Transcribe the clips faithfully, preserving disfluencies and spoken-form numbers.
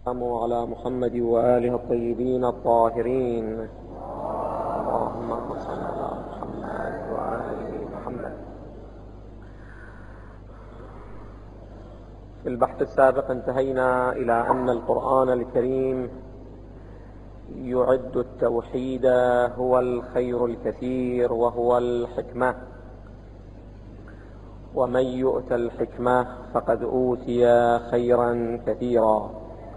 على محمد وآله الطيبين الطاهرين. اللهم صل على محمد وآل محمد. في البحث السابق انتهينا إلى أن القرآن الكريم يعد التوحيد هو الخير الكثير وهو الحكمة، ومن يؤت الحكمة فقد أوتي خيرا كثيرا،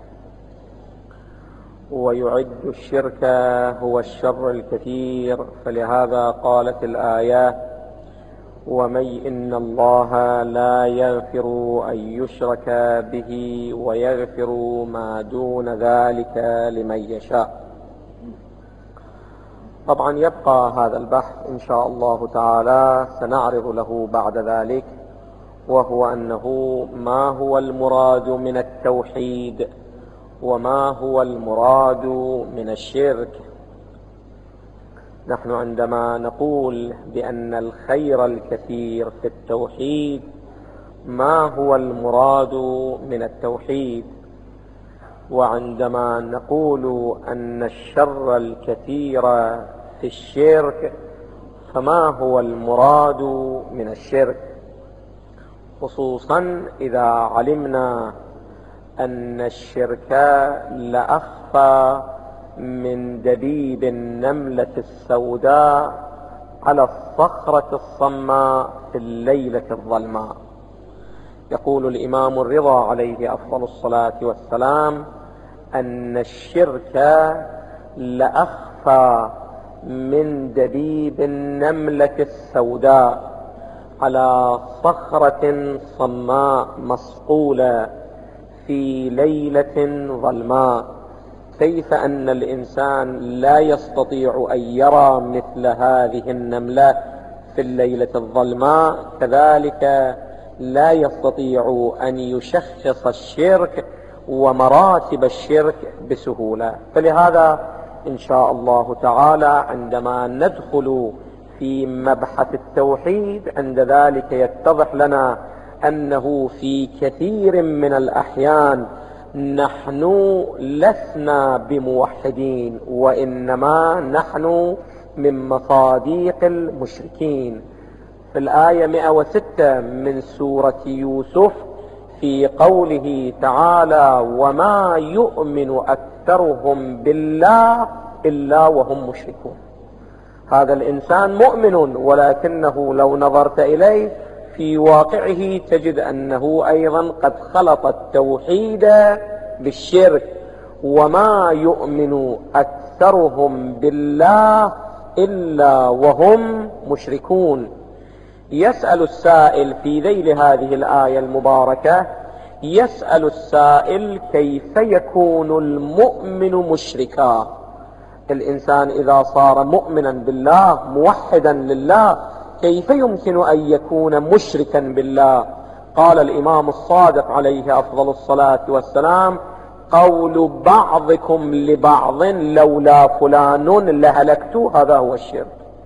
ويعد الشرك هو الشر الكثير. فلهذا قالت الآية: ومن إن الله لا يغفر أن يشرك به ويغفر ما دون ذلك لمن يشاء. طبعا يبقى هذا البحث إن شاء الله تعالى سنعرض له بعد ذلك، وهو أنه ما هو المراد من التوحيد وما هو المراد من الشرك. نحن عندما نقول بأن الخير الكثير في التوحيد، ما هو المراد من التوحيد؟ وعندما نقول أن الشر الكثير في الشرك، فما هو المراد من الشرك؟ خصوصا إذا علمنا أن الشرك لأخفى من دبيب النملة السوداء على الصخرة الصماء في الليلة الظلماء. يقول الإمام الرضا عليه أفضل الصلاة والسلام أن الشرك لأخفى من دبيب النملة السوداء على صخرة صماء مصقولة في ليلة ظلماء. كيف أن الإنسان لا يستطيع أن يرى مثل هذه النملة في الليلة الظلماء، كذلك لا يستطيع أن يشخص الشرك ومراتب الشرك بسهولة. فلهذا إن شاء الله تعالى عندما ندخل في مبحث التوحيد، عند ذلك يتضح لنا أنه في كثير من الأحيان نحن لسنا بموحدين، وإنما نحن من مصاديق المشركين. في الآية مئة وستة من سورة يوسف في قوله تعالى: وما يؤمن أكثرهم بالله إلا وهم مشركون. هذا الإنسان مؤمن، ولكنه لو نظرت إليه في واقعه تجد أنه أيضا قد خلط التوحيد بالشرك. وما يؤمن أكثرهم بالله إلا وهم مشركون. يسأل السائل في ذيل هذه الآية المباركة، يسأل السائل: كيف يكون المؤمن مشركا؟ الإنسان إذا صار مؤمنا بالله موحدا لله، كيف يمكن أن يكون مشركا بالله؟ قال الإمام الصادق عليه أفضل الصلاة والسلام: قول بعضكم لبعض لولا فلان لهلكت. هذا هو الشرك.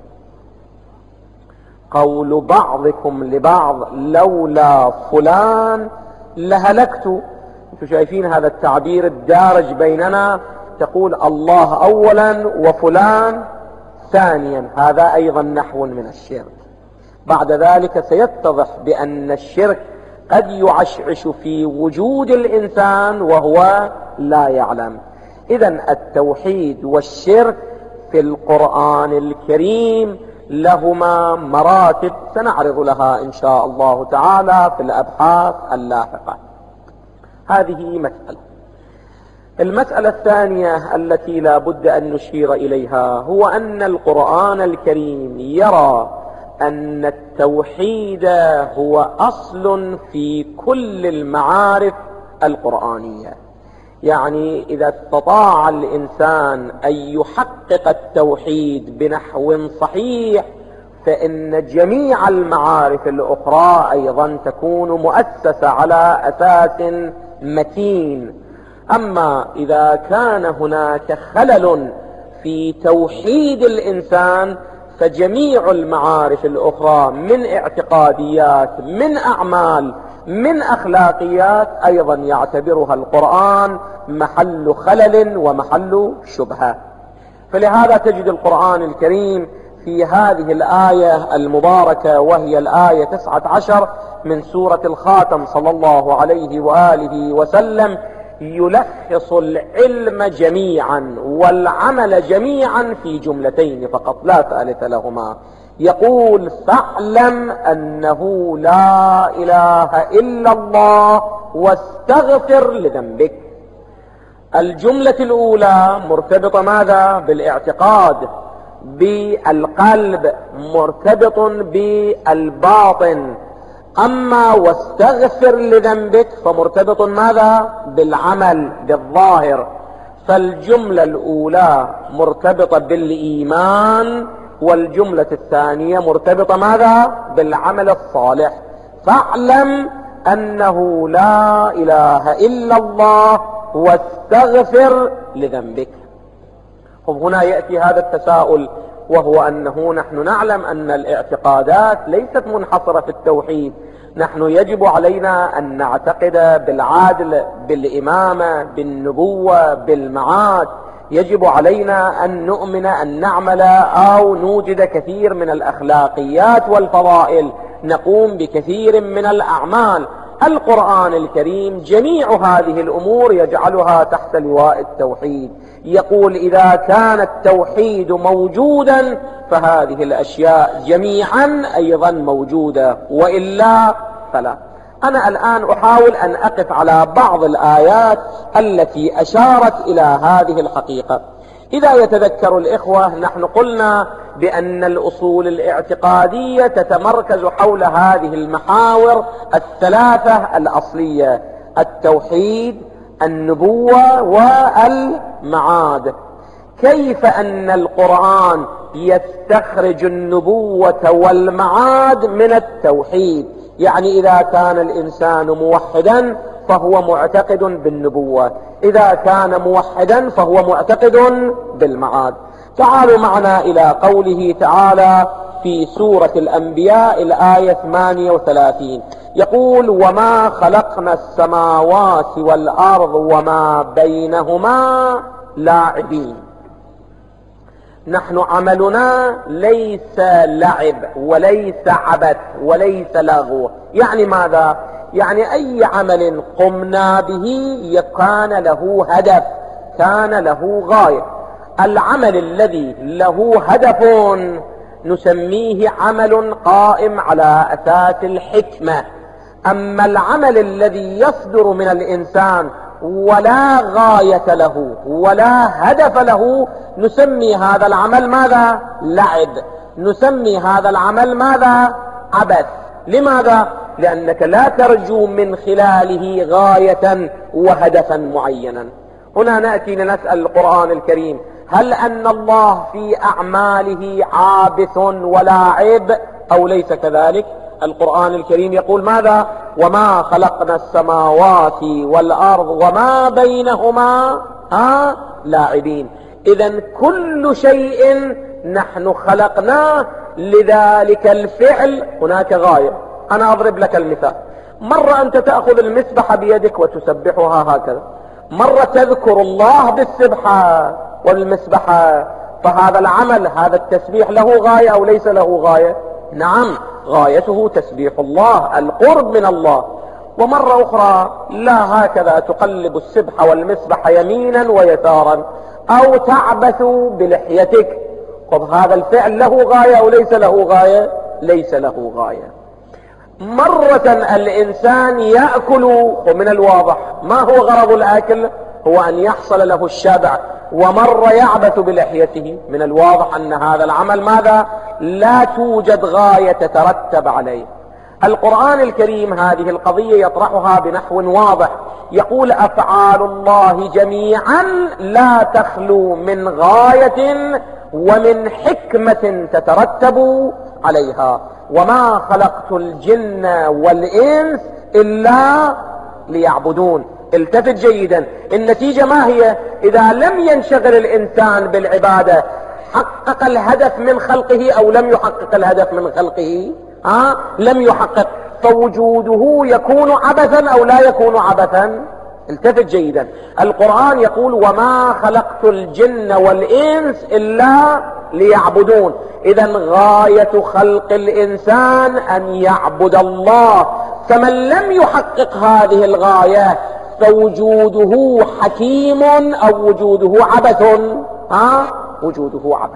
قول بعضكم لبعض لولا فلان لهلكت. انتم شايفين هذا التعبير الدارج بيننا، تقول الله أولا وفلان ثانيا، هذا أيضا نحو من الشرك. بعد ذلك سيتضح بأن الشرك قد يعشعش في وجود الإنسان وهو لا يعلم. إذن التوحيد والشرك في القرآن الكريم لهما مراتب سنعرض لها إن شاء الله تعالى في الأبحاث اللاحقة. هذه مسألة. المسألة الثانية التي لا بد أن نشير إليها هو أن القرآن الكريم يرى أن التوحيد هو أصل في كل المعارف القرآنية. يعني إذا استطاع الإنسان أن يحقق التوحيد بنحو صحيح، فإن جميع المعارف الأخرى أيضا تكون مؤسسة على أساس متين. أما إذا كان هناك خلل في توحيد الإنسان، فجميع المعارف الأخرى من اعتقاديات، من أعمال، من أخلاقيات أيضا يعتبرها القرآن محل خلل ومحل شبهة. فلهذا تجد القرآن الكريم في هذه الآية المباركة وهي الآية تسعة عشر من سورة الخاتم صلى الله عليه وآله وسلم يلخص العلم جميعا والعمل جميعا في جملتين فقط لا ثالث لهما. يقول: فاعلم أنه لا إله إلا الله واستغفر لذنبك. الجملة الأولى مرتبطة ماذا؟ بالاعتقاد، بالقلب، مرتبط بالباطن. أما واستغفر لذنبك فمرتبط ماذا؟ بالعمل، بالظاهر. فالجملة الأولى مرتبطة بالإيمان، والجملة الثانية مرتبطة ماذا؟ بالعمل الصالح. فاعلم أنه لا إله إلا الله واستغفر لذنبك. هنا يأتي هذا التساؤل، وهو أنه نحن نعلم أن الاعتقادات ليست منحصرة في التوحيد. نحن يجب علينا أن نعتقد بالعدل، بالإمامة، بالنبوة، بالمعاد. يجب علينا أن نؤمن أن نعمل أو نوجد كثير من الأخلاقيات والفضائل، نقوم بكثير من الأعمال. القرآن الكريم جميع هذه الأمور يجعلها تحت لواء التوحيد. يقول: إذا كان التوحيد موجودا فهذه الأشياء جميعا أيضا موجودة، وإلا فلا. أنا الآن أحاول أن أقف على بعض الآيات التي أشارت إلى هذه الحقيقة. إذا يتذكر الإخوة، نحن قلنا بأن الأصول الاعتقادية تتمركز حول هذه المحاور الثلاثة الأصلية: التوحيد، النبوة، والمعاد. كيف أن القرآن يستخرج النبوة والمعاد من التوحيد؟ يعني إذا كان الإنسان موحدا فهو معتقد بالنبوة، إذا كان موحدا فهو معتقد بالمعاد. تعالوا معنا إلى قوله تعالى في سورة الأنبياء الآية ثمانية وثلاثين، يقول: وما خلقنا السماوات والأرض وما بينهما لاعبين. نحن عملنا ليس لعب وليس عبث وليس لغو. يعني ماذا؟ يعني أي عمل قمنا به كان له هدف، كان له غاية. العمل الذي له هدف نسميه عمل قائم على أساس الحكمة. أما العمل الذي يصدر من الإنسان ولا غاية له ولا هدف له نسمي هذا العمل ماذا؟ لعب. نسمي هذا العمل ماذا؟ عبث. لماذا؟ لأنك لا ترجو من خلاله غاية وهدفا معينا. هنا نأتي لنسأل القرآن الكريم: هل أن الله في أعماله عابث ولاعب أو ليس كذلك؟ القرآن الكريم يقول ماذا؟ وما خلقنا السماوات والأرض وما بينهما ها لاعبين. إذن كل شيء نحن خلقناه لذلك الفعل هناك غاية. أنا أضرب لك المثال: مرة أنت تأخذ المسبحة بيدك وتسبحها هكذا، مرة تذكر الله بالسبحة والمسبحة، فهذا العمل، هذا التسبيح له غاية أو ليس له غاية؟ نعم، غايته تسبيح الله، القرب من الله. ومرة أخرى لا، هكذا تقلب السبحة والمسبحة يمينا ويسارا، أو تعبث بلحيتك. طب هذا الفعل له غاية أو ليس له غاية؟ ليس له غاية. مرة الإنسان يأكل، ومن الواضح ما هو غرض الأكل؟ هو أن يحصل له الشبع. ومرة يعبث بلحيته، من الواضح أن هذا العمل ماذا؟ لا توجد غاية تترتب عليه. القرآن الكريم هذه القضية يطرحها بنحو واضح، يقول: أفعال الله جميعا لا تخلو من غاية ومن حكمة تترتب عليها، وما خلقت الجن والإنس إلا ليعبدون. التفت جيدا، النتيجة ما هي؟ إذا لم ينشغل الإنسان بالعبادة حقق الهدف من خلقه أو لم يحقق الهدف من خلقه؟ ها؟ لم يحقق. فوجوده يكون عبثا أو لا يكون عبثا؟ التفت جيدا، القرآن يقول وما خلقت الجن والإنس إلا ليعبدون. إذا غاية خلق الإنسان أن يعبد الله، فمن لم يحقق هذه الغاية فوجوده حكيم أو وجوده عبث؟ ها؟ وجوده عبث.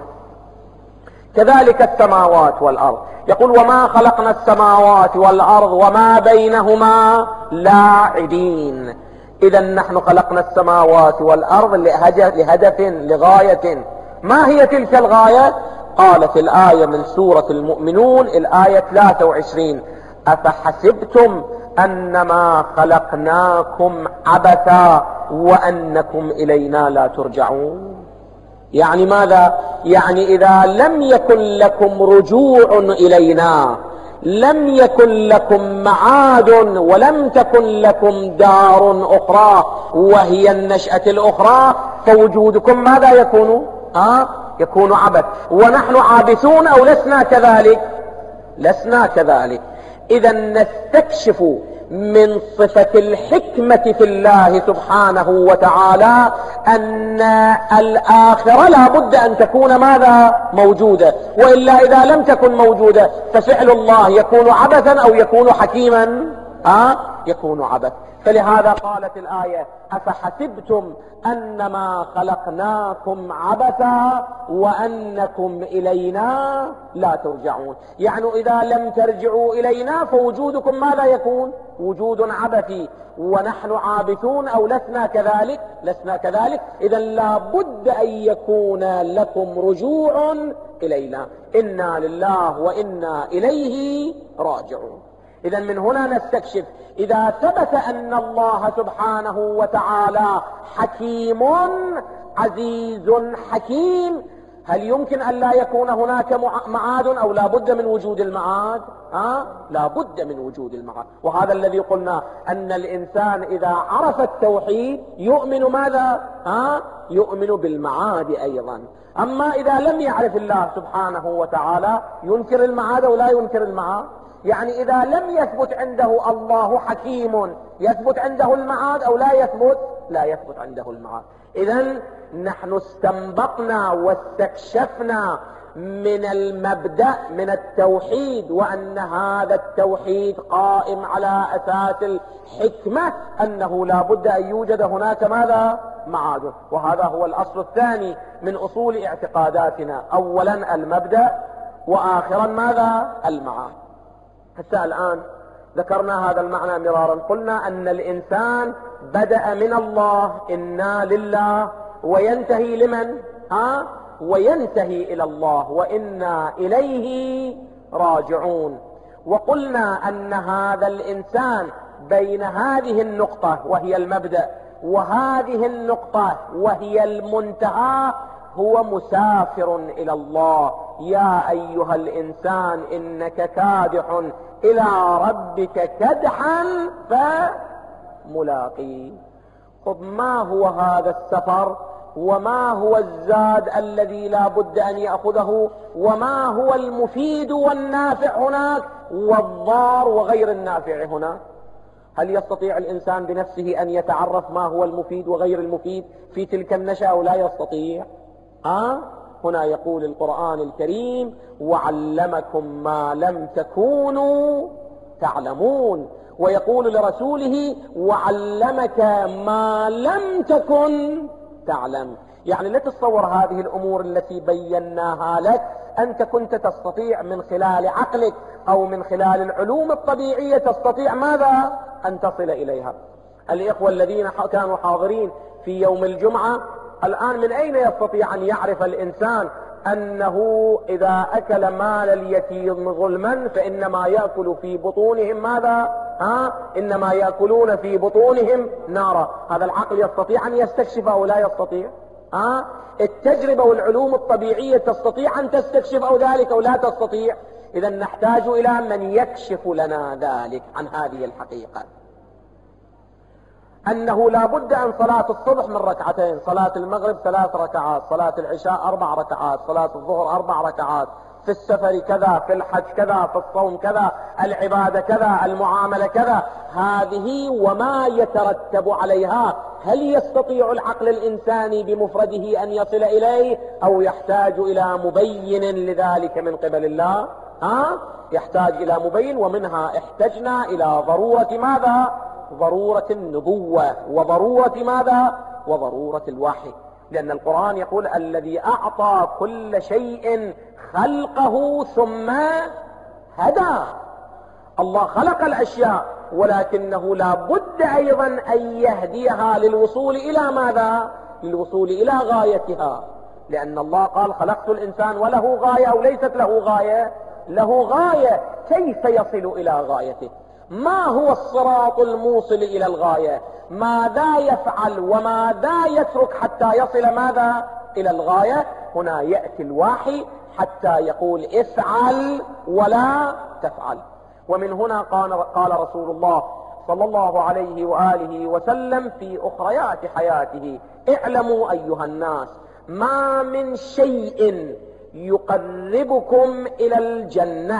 كذلك السماوات والأرض، يقول وما خلقنا السماوات والأرض وما بينهما لاعبين. إذا نحن خلقنا السماوات والأرض لهدف لغاية. ما هي تلك الغاية؟ قالت الآية من سورة المؤمنون الآية ثلاثة وعشرين أفحسبتم أنما خلقناكم عبثا وأنكم إلينا لا ترجعون. يعني ماذا؟ يعني إذا لم يكن لكم رجوع إلينا، لم يكن لكم معاد، ولم تكن لكم دار أخرى وهي النشأة الأخرى، فوجودكم ماذا يكون؟ آه؟ يكون عبث. ونحن عابثون أو لسنا كذلك؟ لسنا كذلك. إذا نستكشف من صفة الحكمة في الله سبحانه وتعالى أن الآخرة لا بد أن تكون ماذا؟ موجودة، وإلا إذا لم تكن موجودة ففعل الله يكون عبثا أو يكون حكيما؟ آه؟ يكون عبث. فلهذا قالت الآية أفحسبتم أنما خلقناكم عبثا وأنكم إلينا لا ترجعون. يعني إذا لم ترجعوا إلينا فوجودكم ماذا يكون؟ وجود عبثي. ونحن عابثون أو لسنا كذلك؟ لسنا كذلك. إذا لا بد أن يكون لكم رجوع إلينا. إنا لله وإنا إليه راجعون. إذا من هنا نستكشف إذا ثبت أن الله سبحانه وتعالى حكيم عزيز حكيم، هل يمكن أن لا يكون هناك معاد أو لا بد من وجود المعاد؟ ها؟ لا بد من وجود المعاد. وهذا الذي قلنا أن الإنسان إذا عرف التوحيد يؤمن ماذا؟ ها؟ يؤمن بالمعاد أيضا. أما إذا لم يعرف الله سبحانه وتعالى ينكر المعاد أو لا ينكر المعاد؟ يعني إذا لم يثبت عنده الله حكيم يثبت عنده المعاد أو لا يثبت؟ لا يثبت عنده المعاد. إذن نحن استنبطنا واستكشفنا من المبدأ من التوحيد وأن هذا التوحيد قائم على أساس الحكمة أنه لا بد أن يوجد هناك ماذا؟ معاد. وهذا هو الأصل الثاني من أصول اعتقاداتنا، أولا المبدأ وآخرا ماذا؟ المعاد. حتى الآن ذكرنا هذا المعنى مرارا، قلنا أن الإنسان بدأ من الله إنا لله وينتهي لمن؟ ها؟ وينتهي إلى الله وإنا إليه راجعون. وقلنا أن هذا الإنسان بين هذه النقطة وهي المبدأ وهذه النقطة وهي المنتهى هو مسافر إلى الله. يا أيها الإنسان إنك كادح إلى ربك كدحا فملاقيه. طب ما هو هذا السفر؟ وما هو الزاد الذي لا بد أن يأخذه؟ وما هو المفيد والنافع هناك والضار وغير النافع هناك؟ هل يستطيع الإنسان بنفسه أن يتعرف ما هو المفيد وغير المفيد في تلك النشأة أو لا يستطيع؟ آه؟ هنا يقول القرآن الكريم وعلمكم ما لم تكونوا تعلمون، ويقول لرسوله وعلمك ما لم تكن تعلم. يعني لا تتصور هذه الأمور التي بيناها لك أنت كنت تستطيع من خلال عقلك أو من خلال العلوم الطبيعية تستطيع ماذا؟ أن تصل إليها. الإخوة الذين كانوا حاضرين في يوم الجمعة الآن من أين يستطيع أن يعرف الإنسان أنه إذا أكل مال اليتيم ظلما فإنما يأكل في بطونهم ماذا؟ ها؟ إنما يأكلون في بطونهم نارا. هذا العقل يستطيع أن يستكشف أو لا يستطيع؟ ها؟ التجربة والعلوم الطبيعية تستطيع أن تستكشف أو ذلك أو لا تستطيع؟ إذا نحتاج إلى من يكشف لنا ذلك عن هذه الحقيقة، أنه لا بد أن صلاة الصبح من ركعتين، صلاة المغرب ثلاث ركعات، صلاة العشاء أربع ركعات، صلاة الظهر أربع ركعات، في السفر كذا، في الحج كذا، في الصوم كذا، العبادة كذا، المعاملة كذا. هذه وما يترتب عليها هل يستطيع العقل الإنساني بمفرده أن يصل إليه أو يحتاج إلى مبين لذلك من قبل الله؟ ها؟ يحتاج إلى مبين. ومنها احتجنا إلى ضرورة ماذا؟ ضرورة النبوة، وضرورة ماذا؟ وضرورة الوحي. لأن القرآن يقول الذي أعطى كل شيء خلقه ثم هدى. الله خلق الأشياء ولكنه لا بد أيضا أن يهديها للوصول إلى ماذا؟ للوصول إلى غايتها. لأن الله قال خلقت الإنسان وله غاية أو ليست له غاية؟ له غاية. كيف يصل إلى غايته؟ ما هو الصراط الموصل إلى الغاية؟ ماذا يفعل وماذا يترك حتى يصل ماذا؟ إلى الغاية. هنا يأتي الوحي حتى يقول افعل ولا تفعل. ومن هنا قال, قال رسول الله صلى الله عليه وآله وسلم في أخريات حياته: اعلموا أيها الناس ما من شيء يقربكم إلى الجنة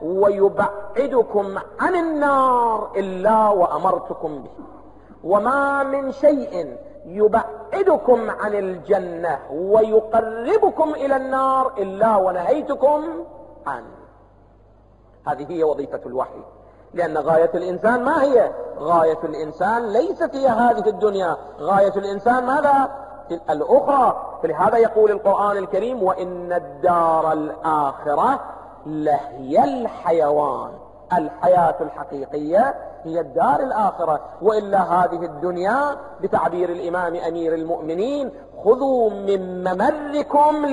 ويبعدكم عن النار إلا وأمرتكم به، وما من شيء يبعدكم عن الجنة ويقربكم إلى النار إلا ونهيتكم عنه. هذه هي وظيفة الوحي. لأن غاية الإنسان ما هي؟ غاية الإنسان ليست هي هذه الدنيا، غاية الإنسان ماذا؟ الأخرى. فلهذا يقول القرآن الكريم: وإن الدار الآخرة لهي الحيوان. الحياة الحقيقية هي الدار الآخرة، وإلا هذه الدنيا بتعبير الإمام أمير المؤمنين: خذوا من ممركم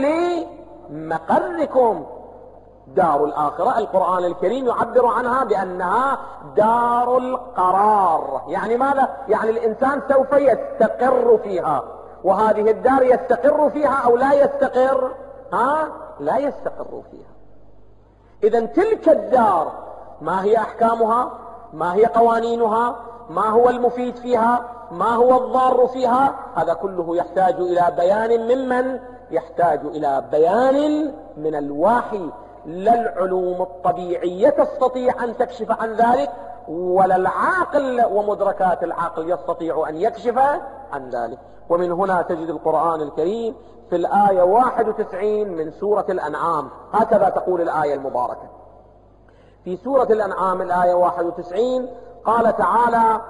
لمقركم. دار الآخرة القرآن الكريم يعبر عنها بأنها دار القرار. يعني ماذا؟ يعني الإنسان سوف يستقر فيها. وهذه الدار يستقر فيها أو لا يستقر؟ ها؟ لا يستقر فيها. إذن تلك الدار ما هي أحكامها؟ ما هي قوانينها؟ ما هو المفيد فيها؟ ما هو الضار فيها؟ هذا كله يحتاج إلى بيان ممن؟ يحتاج إلى بيان من الوحي. لا العلوم الطبيعية تستطيع أن تكشف عن ذلك، ولا العاقل ومدركات العقل يستطيع أن يكشف عن ذلك. ومن هنا تجد القرآن الكريم في الآية واحد وتسعين من سورة الأنعام هكذا تقول الآية المباركة. في سورة الأنعام الآية واحد وتسعين قال تعالى: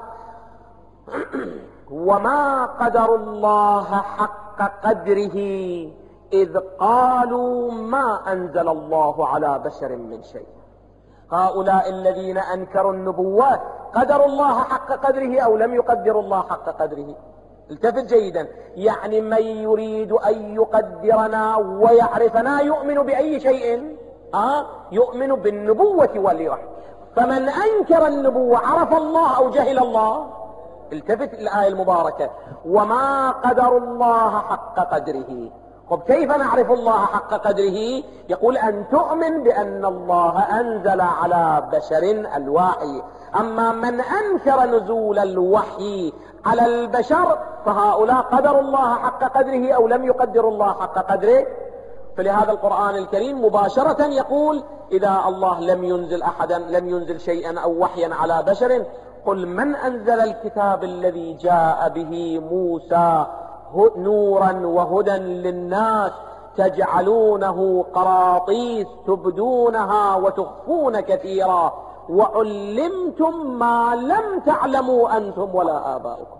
وما قدر الله حق قدره إذ قالوا ما أنزل الله على بشر من شيء. هؤلاء الذين أنكروا النبوة قدروا الله حق قدره أو لم يقدروا الله حق قدره؟ التفت جيدا. يعني من يريد أن يقدرنا ويعرفنا يؤمن بأي شيء؟ آه يؤمن بالنبوة والوحي. فمن أنكر النبوة عرف الله أو جهل الله؟ التفت الآية المباركة: وما قدر الله حق قدره. طب كيف نعرف الله حق قدره؟ يقول أن تؤمن بأن الله أنزل على بشر الوحي. أما من أنكر نزول الوحي على البشر فهؤلاء قدروا الله حق قدره أو لم يقدروا الله حق قدره. فلهذا القرآن الكريم مباشرة يقول: إذا الله لم ينزل أحدا لم ينزل شيئا أو وحيا على بشر قل من أنزل الكتاب الذي جاء به موسى نورا وهدى للناس تجعلونه قراطيس تبدونها وتخفون كثيرا وعلمتم ما لم تعلموا أنتم ولا آباؤكم.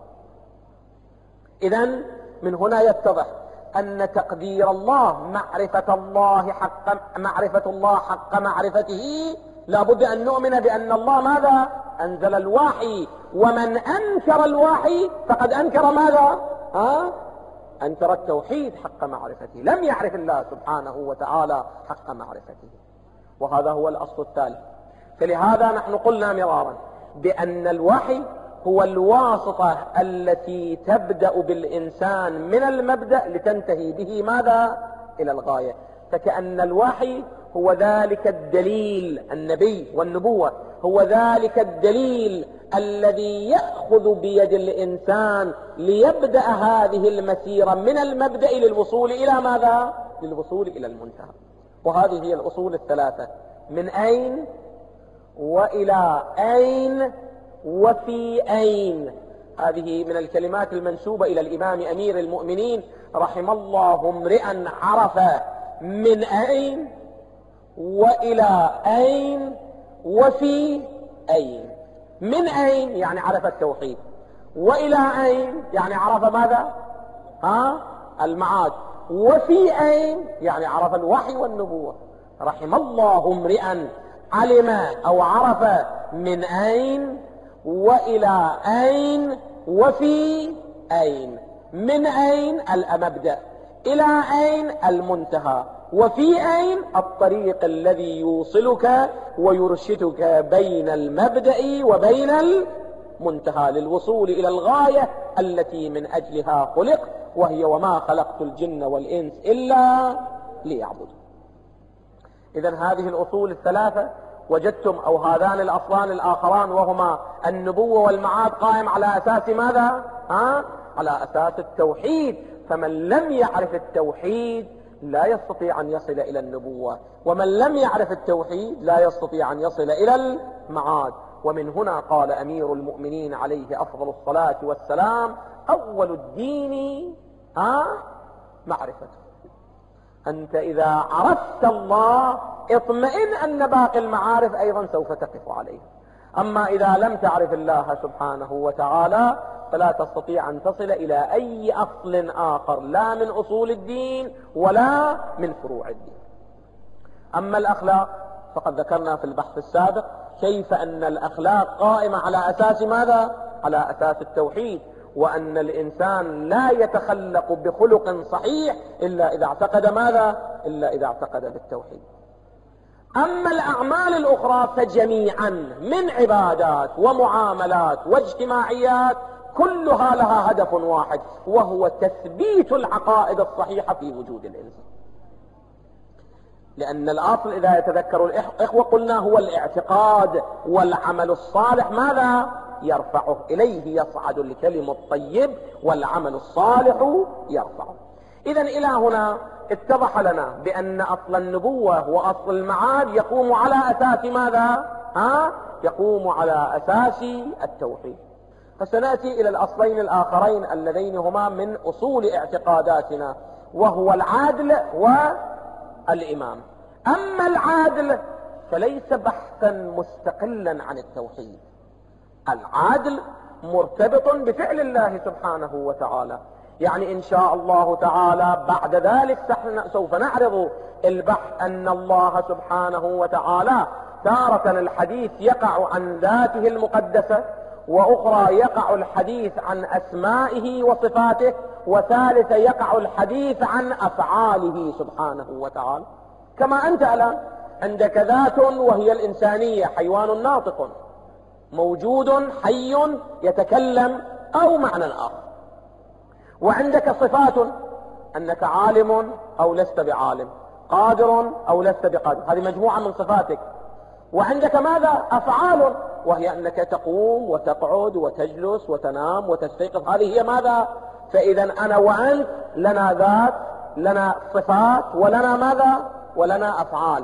إذن من هنا يتضح أن تقدير الله معرفة الله حق معرفة الله حق معرفته لا بد أن نؤمن بأن الله ماذا؟ أنزل الوحي. ومن أنكر الوحي فقد أنكر ماذا؟ ها؟ أنكر التوحيد حق معرفته، لم يعرف الله سبحانه وتعالى حق معرفته. وهذا هو الأصل الثالث. فلهذا نحن قلنا مرارا بأن الوحي هو الواسطة التي تبدأ بالإنسان من المبدأ لتنتهي به ماذا؟ إلى الغاية. فكأن الوحي هو ذلك الدليل، النبي والنبوة هو ذلك الدليل الذي يأخذ بيد الإنسان ليبدأ هذه المسيرة من المبدأ للوصول إلى ماذا؟ للوصول إلى المنتهى. وهذه هي الأصول الثلاثة: من أين، وإلى أين، وفي أين. هذه من الكلمات المنسوبة إلى الإمام أمير المؤمنين رحم الله امرئا عرف من أين وإلى أين وفي أين. من أين يعني عرف التوحيد، وإلى أين يعني عرف ماذا؟ ها؟ المعاد. وفي أين يعني عرف الوحي والنبوة. رحم الله امرئا علم أو عرف من أين وإلى أين وفي أين. من أين المبدأ، إلى أين المنتهى، وفي أين الطريق الذي يوصلك ويرشدك بين المبدأ وبين المنتهى للوصول إلى الغاية التي من أجلها خلق، وهي وما خلقت الجن والإنس إلا ليعبدون. إذن هذه الأصول الثلاثة وجدتم، أو هذان الأصلان الآخران وهما النبوة والمعاد، قائم على أساس ماذا؟ ها؟ على أساس التوحيد. فمن لم يعرف التوحيد لا يستطيع أن يصل إلى النبوة، ومن لم يعرف التوحيد لا يستطيع أن يصل إلى المعاد. ومن هنا قال أمير المؤمنين عليه أفضل الصلاة والسلام: أول الدين ها معرفته. أنت إذا عرفت الله اطمئن أن باقي المعارف أيضا سوف تقف عليه. أما إذا لم تعرف الله سبحانه وتعالى فلا تستطيع أن تصل إلى أي أصل آخر، لا من أصول الدين ولا من فروع الدين. أما الأخلاق فقد ذكرنا في البحث السابق كيف أن الأخلاق قائمة على أساس ماذا؟ على أساس التوحيد، وأن الإنسان لا يتخلق بخلق صحيح إلا إذا اعتقد ماذا؟ إلا إذا اعتقد بالتوحيد. أما الأعمال الأخرى فجميعا من عبادات ومعاملات واجتماعيات كلها لها هدف واحد، وهو تثبيت العقائد الصحيحة في وجود الإنسان. لأن الأصل إذا يتذكر الإخوة قلنا هو الاعتقاد، والعمل الصالح ماذا؟ يرفعه، إليه يصعد الكلم الطيب والعمل الصالح يرفعه. إذن إلى هنا اتضح لنا بأن أصل النبوة وأصل المعاد يقوم على أساس ماذا؟ ها؟ يقوم على أساس التوحيد. فسنأتي إلى الأصلين الآخرين اللذين هما من أصول اعتقاداتنا، وهو العدل والإمام. أما العدل فليس بحثا مستقلا عن التوحيد، العدل مرتبط بفعل الله سبحانه وتعالى. يعني إن شاء الله تعالى بعد ذلك سوف نعرض البحث أن الله سبحانه وتعالى تارة الحديث يقع عن ذاته المقدسة، وأخرى يقع الحديث عن أسمائه وصفاته، وثالثة يقع الحديث عن أفعاله سبحانه وتعالى. كما أنت الآن عندك ذات وهي الإنسانية، حيوان ناطق موجود حي يتكلم أو معنى آخر، وعندك صفات أنك عالم أو لست بعالم، قادر أو لست بقادر، هذه مجموعة من صفاتك. وعندك ماذا؟ أفعال، وهي أنك تقوم وتقعد وتجلس وتنام وتستيقظ، هذه هي ماذا؟ فإذا أنا وأنت لنا ذات، لنا صفات، ولنا ماذا؟ ولنا أفعال.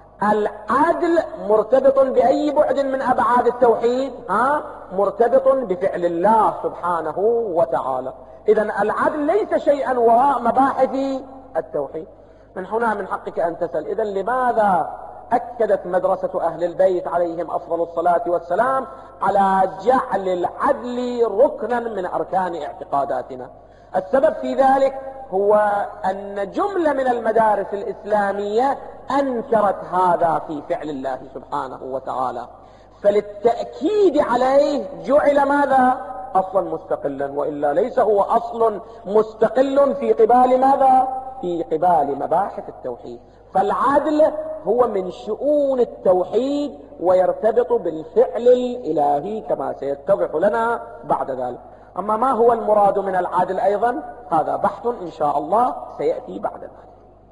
العدل مرتبط بأي بعد من أبعاد التوحيد؟ ها؟ مرتبط بفعل الله سبحانه وتعالى. إذن العدل ليس شيئا وراء مباحث التوحيد. من هنا من حقك أن تسأل: إذن لماذا أكدت مدرسة أهل البيت عليهم أفضل الصلاة والسلام على جعل العدل ركنا من أركان اعتقاداتنا؟ السبب في ذلك هو أن جملة من المدارس الإسلامية أنكرت هذا في فعل الله سبحانه وتعالى، فللتأكيد عليه جعل ماذا؟ أصلا مستقلا، وإلا ليس هو أصل مستقل في قبال ماذا؟ في قبال مباحث التوحيد. فالعدل هو من شؤون التوحيد ويرتبط بالفعل الإلهي كما سيتضح لنا بعد ذلك. أما ما هو المراد من العدل أيضا هذا بحث إن شاء الله سيأتي بعد ذلك.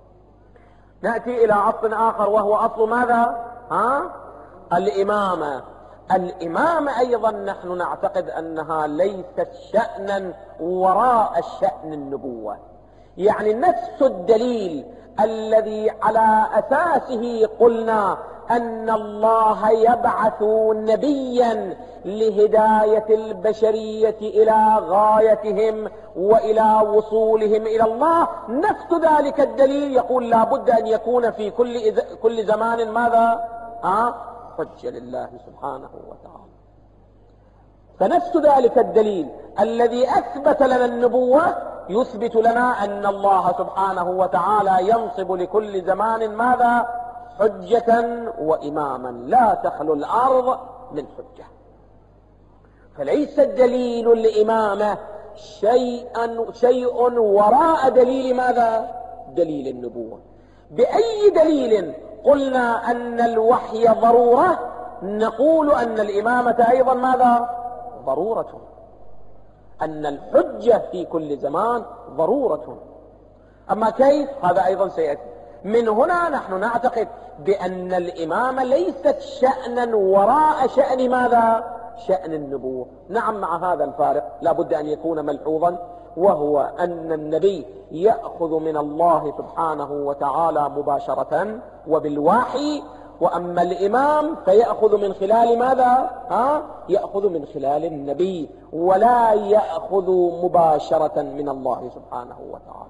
نأتي إلى أصل آخر وهو أصل ماذا؟ ها؟ الإمامة. الإمامة أيضا نحن نعتقد أنها ليست شأنا وراء الشأن النبوة. يعني نفس الدليل الذي على أساسه قلنا أن الله يبعث نبيا لهداية البشرية إلى غايتهم وإلى وصولهم إلى الله، نفس ذلك الدليل يقول لا بد أن يكون في كل كل زمان ماذا؟ آه؟ حجة لله سبحانه وتعالى. فنفس ذلك الدليل الذي أثبت لنا النبوة يثبت لنا أن الله سبحانه وتعالى ينصب لكل زمان ماذا؟ حجة وإماما، لا تخلو الأرض من حجة. فليس الدليل الإمامة شيئا شيء وراء دليل ماذا؟ دليل النبوة. بأي دليل قلنا أن الوحي ضرورة نقول أن الإمامة أيضا ماذا؟ ضرورة، أن الحجة في كل زمان ضرورة. أما كيف؟ هذا أيضا سيأتي. من هنا نحن نعتقد بأن الإمامة ليست شأنا وراء شأن ماذا؟ شأن النبوة. نعم، مع هذا الفارق لا بد أن يكون ملحوظا، وهو أن النبي يأخذ من الله سبحانه وتعالى مباشرة وبالوحي، وأما الإمام فيأخذ من خلال ماذا؟ ها؟ يأخذ من خلال النبي ولا يأخذ مباشرة من الله سبحانه وتعالى،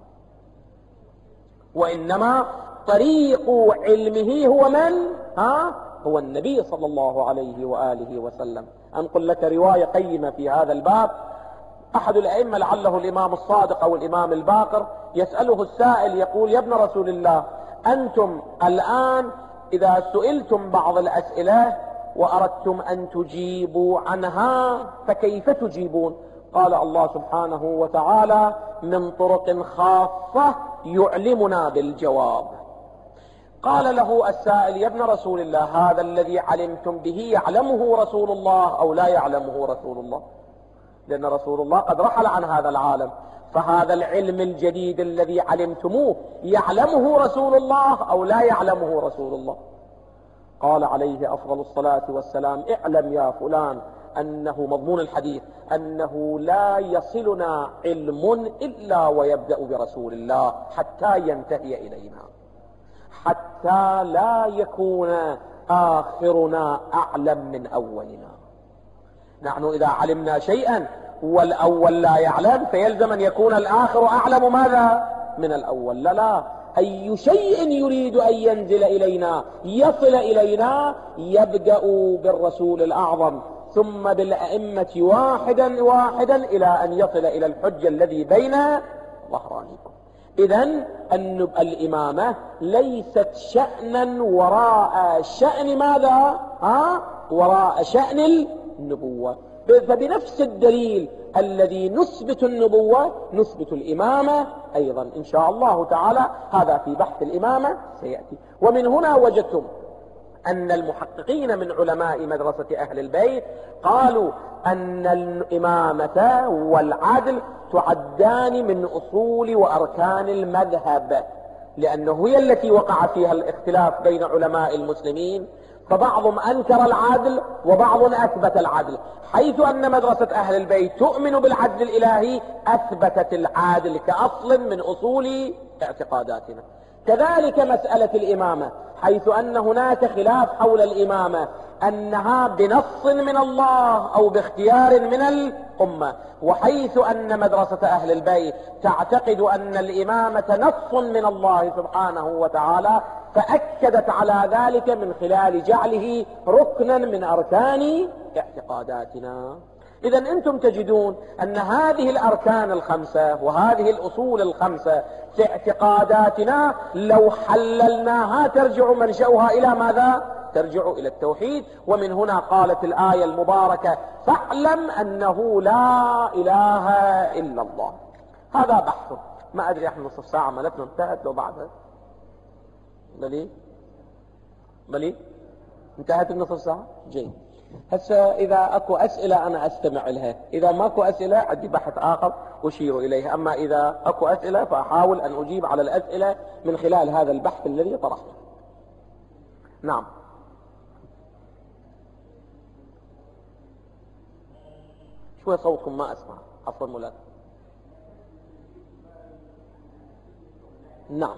وإنما طريق علمه هو من؟ ها؟ هو النبي صلى الله عليه وآله وسلم. أنقل لك رواية قيمة في هذا الباب. أحد الأئمة لعله الإمام الصادق أو الإمام الباقر يسأله السائل يقول: يا ابن رسول الله، أنتم الآن إذا سئلتم بعض الأسئلة وأردتم أن تجيبوا عنها فكيف تجيبون؟ قال: الله سبحانه وتعالى من طرق خاصة يعلمنا بالجواب. قال له السائل: يا ابن رسول الله، هذا الذي علمتم به يعلمه رسول الله أو لا يعلمه رسول الله؟ لأن رسول الله قد رحل عن هذا العالم، فهذا العلم الجديد الذي علمتموه يعلمه رسول الله أو لا يعلمه رسول الله؟ قال عليه أفضل الصلاة والسلام: اعلم يا فلان أنه مضمون الحديث أنه لا يصلنا علم إلا ويبدأ برسول الله حتى ينتهي إلينا، حتى لا يكون آخرنا أعلم من أولنا. نحن إذا علمنا شيئا والأول لا يعلم فيلزم أن يكون الآخر أعلم ماذا؟ من الأول. لا لا، أي شيء يريد أن ينزل إلينا يصل إلينا يبدأ بالرسول الأعظم ثم بالأئمة واحدا واحدا إلى أن يصل إلى الحجة الذي بين ظهرانيكم. إذن الإمامة ليست شأنا وراء شأن ماذا؟ ها؟ وراء شأن النبوة. فبنفس الدليل الذي نثبت النبوة نثبت الإمامة أيضا إن شاء الله تعالى. هذا في بحث الإمامة سيأتي. ومن هنا وجدتم أن المحققين من علماء مدرسة أهل البيت قالوا أن الإمامة والعدل تعدان من أصول وأركان المذهب، لأنه هي التي وقع فيها الاختلاف بين علماء المسلمين، فبعضهم أنكر العدل وبعض أثبت العدل، حيث أن مدرسة أهل البيت تؤمن بالعدل الإلهي أثبتت العدل كأصل من أصول اعتقاداتنا. كذلك مسألة الإمامة، حيث أن هناك خلاف حول الإمامة أنها بنص من الله أو باختيار من الأمة، وحيث أن مدرسة أهل البيت تعتقد أن الإمامة نص من الله سبحانه وتعالى، فأكدت على ذلك من خلال جعله ركنا من أركان اعتقاداتنا. إذن أنتم تجدون أن هذه الأركان الخمسة وهذه الأصول الخمسة في اعتقاداتنا لو حللناها ترجع منشأها إلى ماذا؟ ترجع إلى التوحيد. ومن هنا قالت الآية المباركة: فاعلم أنه لا إله إلا الله. هذا بحث، ما أدري احنا نصف ساعة مالتنا انتهت لو بعدها بلي بلي انتهت النصف ساعة. جيد. هسه إذا أكو أسئلة أنا أستمع لها، إذا ماكو أسئلة عندي بحث آخر أشير إليه، أما إذا أكو أسئلة فأحاول أن أجيب على الأسئلة من خلال هذا البحث الذي طرحته. نعم. شوي صوتكم ما أسمع، عفوا مولانا. نعم.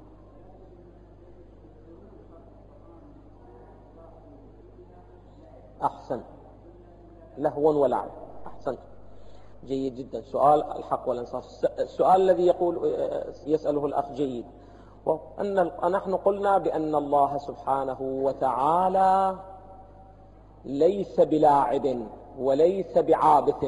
أحسن، لهو ولعب. أحسن، جيد جدا. سؤال الحق والإنصاف. السؤال الذي يقول يسأله الأخ جيد، وأن نحن قلنا بأن الله سبحانه وتعالى ليس بلاعب وليس بعابث.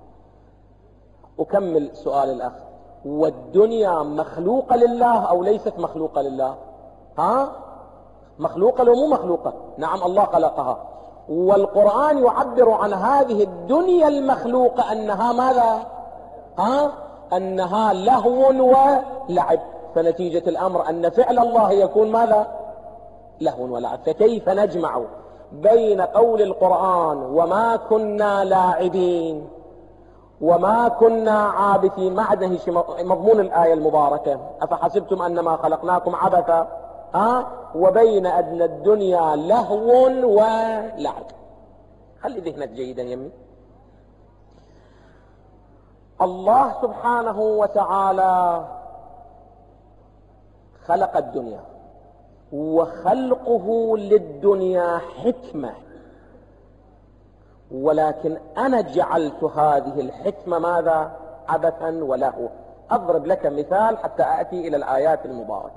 أكمل سؤال الأخ: والدنيا مخلوقة لله أو ليست مخلوقة لله؟ ها؟ مخلوقة لو مو مخلوقة؟ نعم، الله خلقها. والقرآن يعبر عن هذه الدنيا المخلوقة أنها ماذا؟ ها؟ أنها لهو ولعب. فنتيجة الأمر أن فعل الله يكون ماذا؟ لهو ولعب. فكيف نجمع بين قول القرآن وما كنا لاعبين وما كنا عابثين مع مضمون الآية المباركة أفحسبتم أنما خلقناكم عبثا، ها؟ وبين أن الدنيا لهو ولعب؟ خلي ذهنك جيدا يمي. الله سبحانه وتعالى خلق الدنيا، وخلقه للدنيا حكمة، ولكن أنا جعلت هذه الحكمة ماذا؟ عبثا ولهو. أضرب لك مثال حتى أأتي إلى الآيات المباركة.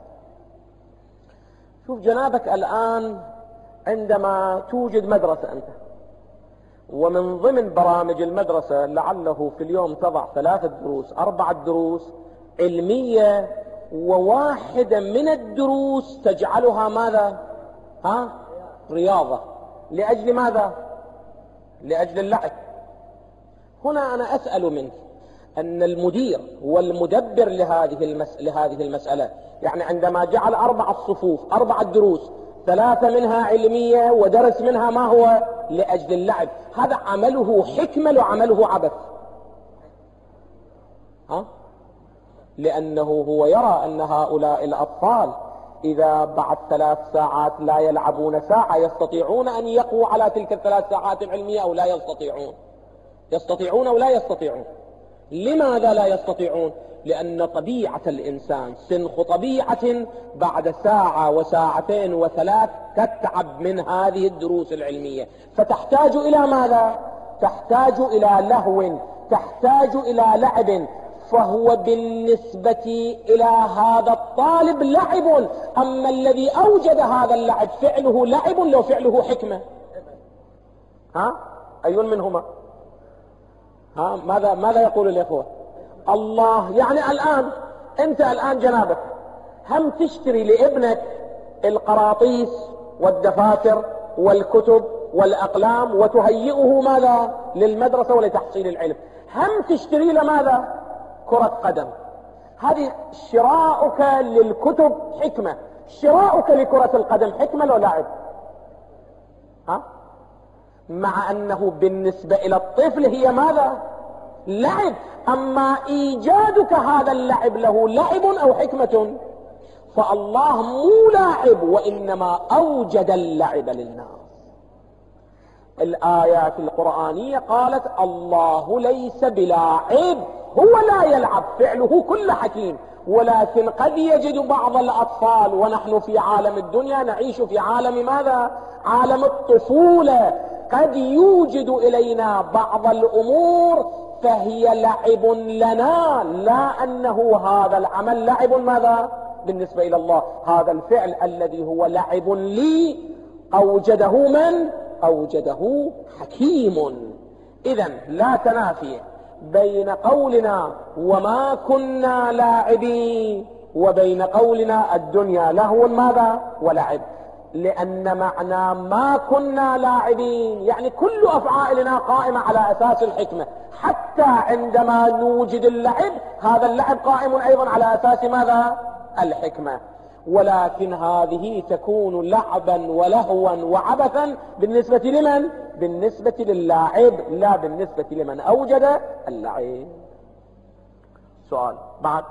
شوف جنابك الآن عندما توجد مدرسة أنت، ومن ضمن برامج المدرسة لعله في اليوم تضع ثلاثة دروس أربعة دروس علمية، وواحدة من الدروس تجعلها ماذا؟ ها؟ رياضة. لأجل ماذا؟ لأجل اللعب. هنا أنا أسأل منك أن المدير والمدبر لهذه المس... لهذه المسألة، يعني عندما جعل أربعة صفوف أربعة دروس، ثلاثة منها علمية ودرس منها ما هو؟ لأجل اللعب، هذا عمله حكمة وعمله عبث؟ ها؟ لأنه هو يرى أن هؤلاء الأطفال إذا بعد ثلاث ساعات لا يلعبون ساعة يستطيعون أن يقووا على تلك الثلاث ساعات العلمية أو لا يستطيعون؟ يستطيعون أو لا يستطيعون؟ لماذا لا يستطيعون؟ لأن طبيعة الإنسان سنخ طبيعة بعد ساعة وساعتين وثلاث تتعب من هذه الدروس العلمية، فتحتاج إلى ماذا؟ تحتاج إلى لهو، تحتاج إلى لعب. فهو بالنسبة إلى هذا الطالب لعب، أما الذي أوجد هذا اللعب فعله لعب لو فعله حكمة؟ ها؟ أي منهما؟ ها؟ ماذا ماذا يقول الإخوة؟ الله. يعني الآن أنت الآن جنابك هم تشتري لابنك القراطيس والدفاتر والكتب والأقلام وتهيئه ماذا؟ للمدرسة ولتحصيل العلم. هم تشتري له ماذا؟ كرة قدم. هذه شراؤك للكتب حكمة، شراؤك لكرة القدم حكمة لو لعب؟ ها؟ مع أنه بالنسبة إلى الطفل هي ماذا؟ لعب. أما إيجادك هذا اللعب له لعب أو حكمة؟ فالله مو لاعب، وإنما أوجد اللعب للناس. الآيات القرآنية قالت الله ليس بلاعب، هو لا يلعب، فعله كل حكيم. ولكن قد يجد بعض الأطفال، ونحن في عالم الدنيا نعيش في عالم ماذا؟ عالم الطفولة، قد يوجد إلينا بعض الأمور فهي لعب لنا، لا أنه هذا العمل لعب ماذا؟ بالنسبة إلى الله. هذا الفعل الذي هو لعب لي أوجده من؟ أوجده حكيم. إذن لا تنافي بين قولنا وما كنا لاعبين وبين قولنا الدنيا لهو ماذا؟ ولعب. لأن معنى ما كنا لاعبين يعني كل أفعالنا قائمة على أساس الحكمة، حتى عندما نوجد اللعب هذا اللعب قائم أيضا على أساس ماذا؟ الحكمة. ولكن هذه تكون لعبا ولهوا وعبثا بالنسبة لمن؟ بالنسبة للاعب، لا بالنسبة لمن أوجد اللعب. سؤال بعد،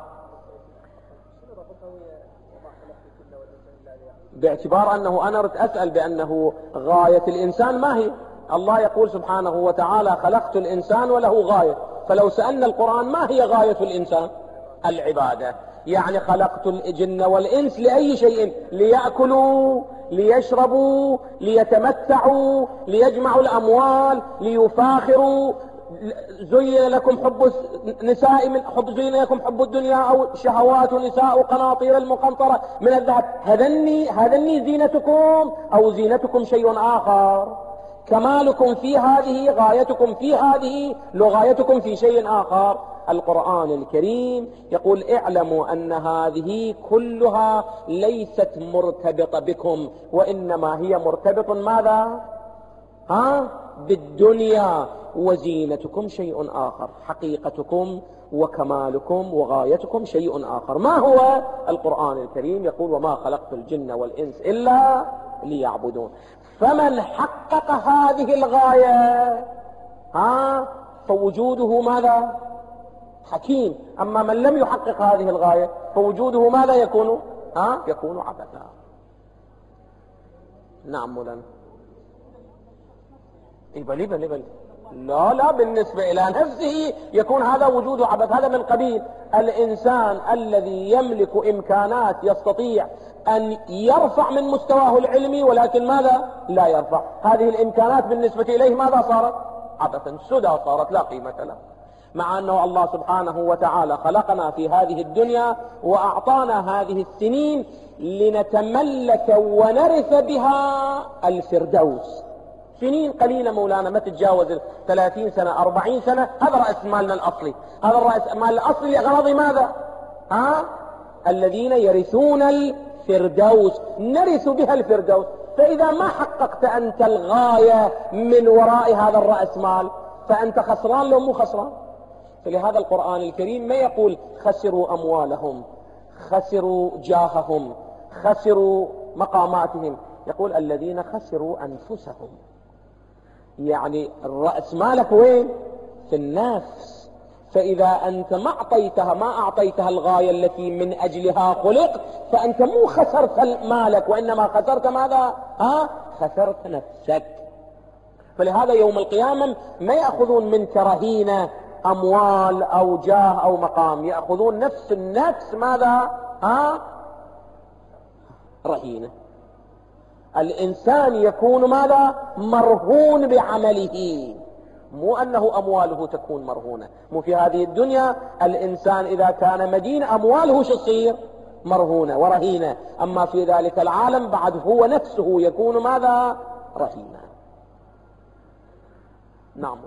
باعتبار أنه أنا أردت أسأل بأنه غاية الإنسان ما هي؟ الله يقول سبحانه وتعالى خلقت الإنسان وله غاية، فلو سألنا القرآن ما هي غاية الإنسان؟ العبادة. يعني خلقت الجن والإنس لأي شيء؟ ليأكلوا، ليشربوا، ليتمتعوا، ليجمعوا الأموال، ليفاخروا. زين لكم حب النساء من حب زين لكم حب الدنيا أو شهوات النساء قناطير المقنطرة من الذهب. هذني هذني زينتكم أو زينتكم شيء آخر؟ كمالكم في هذه، غايتكم في هذه، لغايتكم في شيء آخر. القرآن الكريم يقول اعلموا أن هذه كلها ليست مرتبطة بكم، وإنما هي مرتبط ماذا؟ ها؟ بالدنيا. وزينتكم شيء آخر، حقيقتكم وكمالكم وغايتكم شيء آخر. ما هو؟ القرآن الكريم يقول وما خلقت الجن والإنس إلا ليعبدون. فمن حقق هذه الغاية ها فوجوده ماذا؟ حكيم. أما من لم يحقق هذه الغاية فوجوده ماذا يكون؟ ها يكون عبثا. نعم مولانا. بلي بلي بلي لا لا بالنسبة إلى نفسه يكون هذا وجود عبث. هذا من قبيل الإنسان الذي يملك إمكانات يستطيع أن يرفع من مستواه العلمي، ولكن ماذا؟ لا يرفع. هذه الإمكانات بالنسبة إليه ماذا صارت؟ عبثا، سدى صارت، لا قيمة له. مع أنه الله سبحانه وتعالى خلقنا في هذه الدنيا وأعطانا هذه السنين لنتملك ونرث بها الفردوس. سنين قليلة مولانا، ما تتجاوز ثلاثين سنة أربعين سنة. هذا رأس مالنا الأصلي. هذا الرأس مال الأصلي لأغراض ماذا؟ ها؟ الذين يرثون الفردوس، نرث بها الفردوس. فإذا ما حققت أنت الغاية من وراء هذا الرأس مال فأنت خسران لو مو خسران. فلهذا القرآن الكريم ما يقول خسروا أموالهم، خسروا جاههم، خسروا مقاماتهم، يقول الذين خسروا أنفسهم. يعني الرأس مالك وين؟ في النفس. فإذا أنت ما أعطيتها ما أعطيتها الغاية التي من أجلها خلق فأنت مو خسرت مالك، وإنما خسرت ماذا؟ ها؟ خسرت نفسك. فلهذا يوم القيامة ما يأخذون منك رهينة أموال أو جاه أو مقام، يأخذون نفس النفس ماذا؟ ها؟ رهينة. الإنسان يكون ماذا؟ مرهون بعمله، مو أنه أمواله تكون مرهونة. مو في هذه الدنيا الإنسان إذا كان مدين أمواله شو تصير؟ مرهونة ورهينة. أما في ذلك العالم بعد هو نفسه يكون ماذا؟ رهينة. نعم.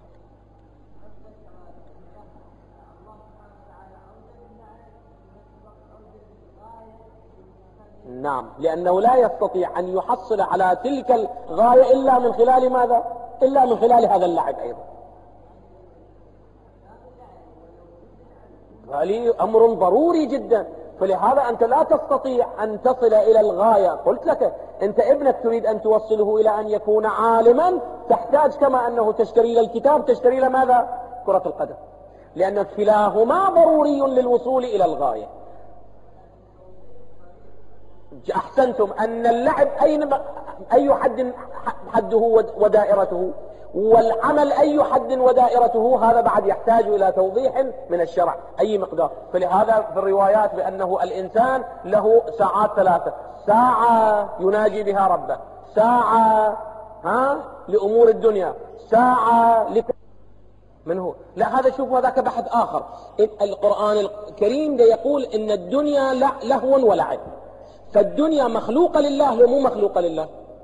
نعم، لأنه لا يستطيع أن يحصل على تلك الغاية إلا من خلال ماذا؟ إلا من خلال هذا اللعب أيضا. هذا أمر ضروري جدا. فلهذا أنت لا تستطيع أن تصل إلى الغاية. قلت لك أنت ابنك تريد أن توصله إلى أن يكون عالما، تحتاج كما أنه تشتري له الكتاب تشتري له ماذا؟ كرة القدم، لأن كلاهما ضروري للوصول إلى الغاية. أحسنتم أن اللعب أين أي حد حده ودائرته، والعمل أي حد ودائرته. هذا بعد يحتاج إلى توضيح من الشرع أي مقدار. فلهذا في الروايات بأنه الإنسان له ساعات ثلاثة: ساعة يناجي بها ربه، ساعة ها لأمور الدنيا، ساعة لك من هو. لا هذا شوفوا هذاك بحث آخر. القرآن الكريم ده يقول إن الدنيا لهو ولعب. فالدنيا مخلوقة لله ومو مخلوقة لله؟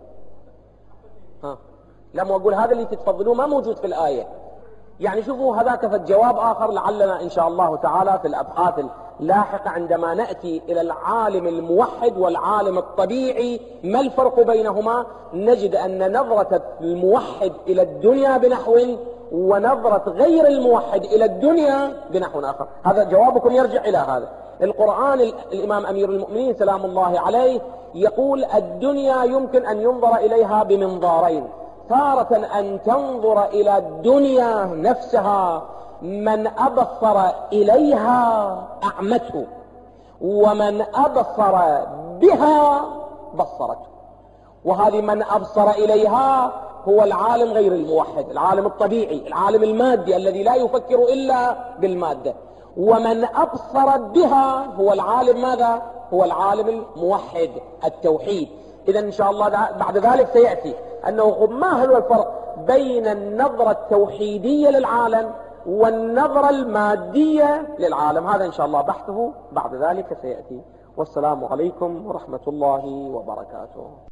ها لا مو أقول هذا اللي تتفضلوه ما موجود في الآية. يعني شوفوا هذاك في الجواب آخر، لعلنا إن شاء الله تعالى في الأبحاث اللاحقة عندما نأتي إلى العالم الموحد والعالم الطبيعي ما الفرق بينهما، نجد أن نظرة الموحد إلى الدنيا بنحو ونظرة غير الموحد إلى الدنيا بنحو آخر. هذا جوابكم يرجع إلى هذا. القرآن الإمام أمير المؤمنين سلام الله عليه يقول الدنيا يمكن أن ينظر إليها بمنظارين: تارة أن تنظر إلى الدنيا نفسها من أبصر إليها أعمته، ومن أبصر بها بصرته. وهذه من أبصر إليها هو العالم غير الموحد، العالم الطبيعي، العالم المادي الذي لا يفكر إلا بالمادة. ومن أبصر بها هو العالم ماذا؟ هو العالم الموحد التوحيد. إذا إن شاء الله بعد ذلك سيأتي أنه ما هو الفرق بين النظرة التوحيدية للعالم والنظرة المادية للعالم. هذا إن شاء الله بحثه بعد ذلك سيأتي. والسلام عليكم ورحمة الله وبركاته.